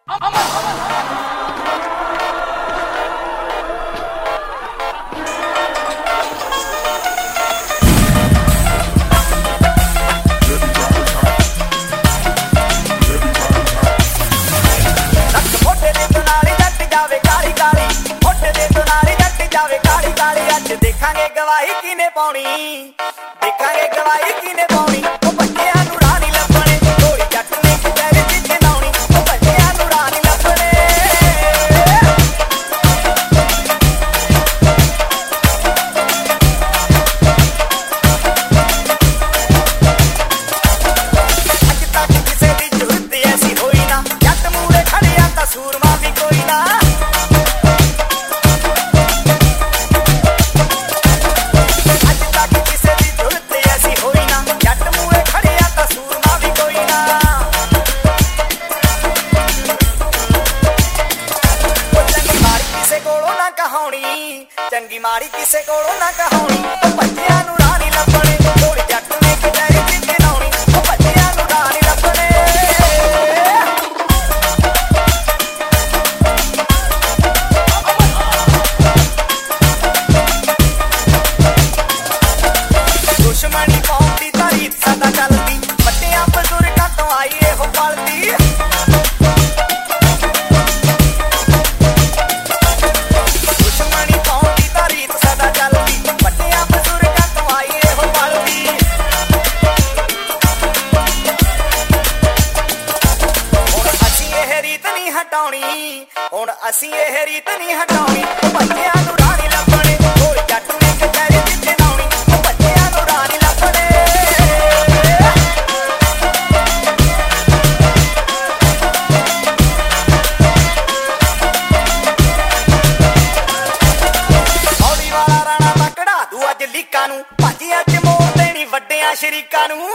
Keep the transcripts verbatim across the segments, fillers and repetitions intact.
ਦੇਖਾਂਗੇ ਗਵਾਹੀ ਕਿਨੇ ਪਾਉਣੀ ਦੇਖਾਂਗੇ ਗਵਾਹੀ ਕਿਨੇ ਪਾਉਣੀ ਉਹ ਬੱਚਿਆਂ ਨੂੰ ਰਾਹ ਨੀ ਲੱਭਣੇ ਗੋਲੀ ਜੱਟ ਨੇ ਕਿਧਰੇ ਜਿੱਤੇ ਲਾਉਣੀ ਉਹ ਬੱਚਿਆਂ ਨੂੰ ਰਾਹ ਨੀ ਲੱਭਣੇ ਅੱਜ ਤੱਕ ਕਿਸੇ ਦੀ ਜ਼ਰੂਰਤ ਐਸੀ ਹੋਈ ਨਾ ਜੱਟ ਮੂਹਰੇ ਖੜਿਆ ਤਾਂ ਸੂਰਮਾ ਵੀ ਕੋਈ ਨਾ ਚੰਗੀ ਮਾੜੀ ਕਿਸੇ ਕੋਲੋਂ ਨਾ ਕਹਾਉਣੀ ਉਹ ਬੱਚਿਆਂ ਨੂੰ ਰਾਹ ਨੀ ਲੱਭਣੇ ਗੋਲੀ ਜੱਟ ਨੇ ਕਿਧਰੇ ਜਿੱਤੇ ਲਾਉਣੀ ਉਹ ਬੱਚਿਆਂ ਨੂੰ ਰਾਹ ਨੀ ਲੱਭਣੇ ਦੁਸ਼ਮਣੀ ਪਾਉਂਦੀ ਤਾਰੀਫ ਸਦਾ ਚੱਲਦੀ ਵੱਡਿਆਂ ਬਜ਼ੁਰਗਾਂ ਤੋਂ ਆਈ ਇਹੋ ਪਲਦੀ ਹੁਣ ਅਸੀਂ ਇਹ ਰੀਤ ਨਹੀਂ ਹਟਾਉਣੀ ਉਹ ਬੱਚਿਆਂ ਨੂੰ ਰਾਹ ਨੀ ਲੱਭਣੇ ਹੋਰ ਜੱਟ ਨੇ ਕਿਧਰੇ ਜਿੱਤੇ ਲਾਉਣੀ ਉਹ ਬੱਚਿਆਂ ਨੂੰ ਰਾਹ ਨੀ ਲੱਭਣੇ ਹੌਲੀ ਵਾਲਾ ਰਾਣਾ ਤਾਂ ਕਢਾ ਦੂ ਅੱਜ ਲੀਕਾਂ ਨੂੰ ਭਾਜੀ ਅੱਜ ਮੋੜ ਦੇਣੀ ਵੱਡਿਆਂ ਸ਼ਰੀਕਾਂ ਨੂੰ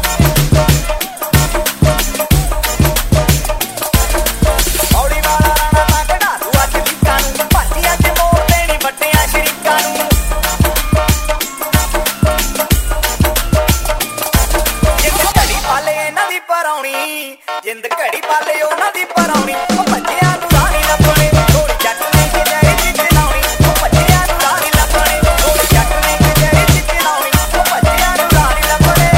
ਜਿੰਦ ਘੜੀ ਪਾਲੇ ਉਹਨਾਂ ਦੀ ਪਰਾਉਣੀ ਉਹ ਬੱਚਿਆਂ ਨੂੰ ਰਾਹ ਨੀ ਲੱਭਣੇ ਗੋਲੀ ਜੱਟ ਨੇ ਕਿਧਰੇ ਜਿੱਤੇ ਲਾਉਣੀ ਉਹ ਬੱਚਿਆਂ ਨੂੰ ਰਾਹ ਨੀ ਲੱਭਣੇ ਗੋਲੀ ਜੱਟ ਨੇ ਕਿਧਰੇ ਜਿੱਤੇ ਲਾਉਣੀ ਉਹ ਬੱਚਿਆਂ ਨੂੰ ਰਾਹ ਨੀ ਲੱਭਣੇ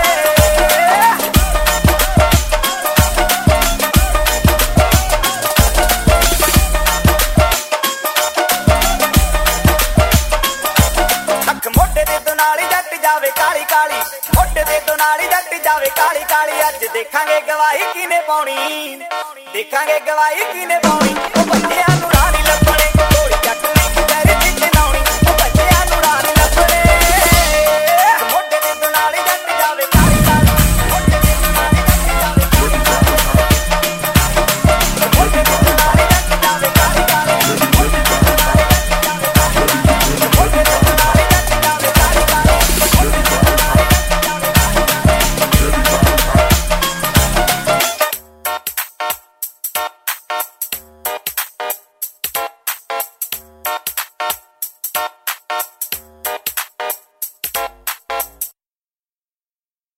ਅੱਖ ਮੋਢੇ ਦੇ ਤੋਂ ਨਾਲ ਜੱਟ ਜਾਵੇ ਕਾਲੀ ਕਾਲੀ ਮੋਢੇ ਦੇ ਤੋਂ ਨਾਲ ਜੱਟ ਜਾਵੇ ਕਾਲੀ ਕਾਲੀ ਅੱਜ ਦੇਖਾਂਗੇ ਗਵਾਹੀ ਕਿਨੇ ਪਾਉਣੀ ਦੇਖਾਂਗੇ ਗਵਾਹੀ ਕਿਨੇ ਪਾਉਣੀ ਉਹ ਬੱਚਿਆਂ ਨੂੰ ਰਾਹ ਨੀ ਲੱਭਣੀ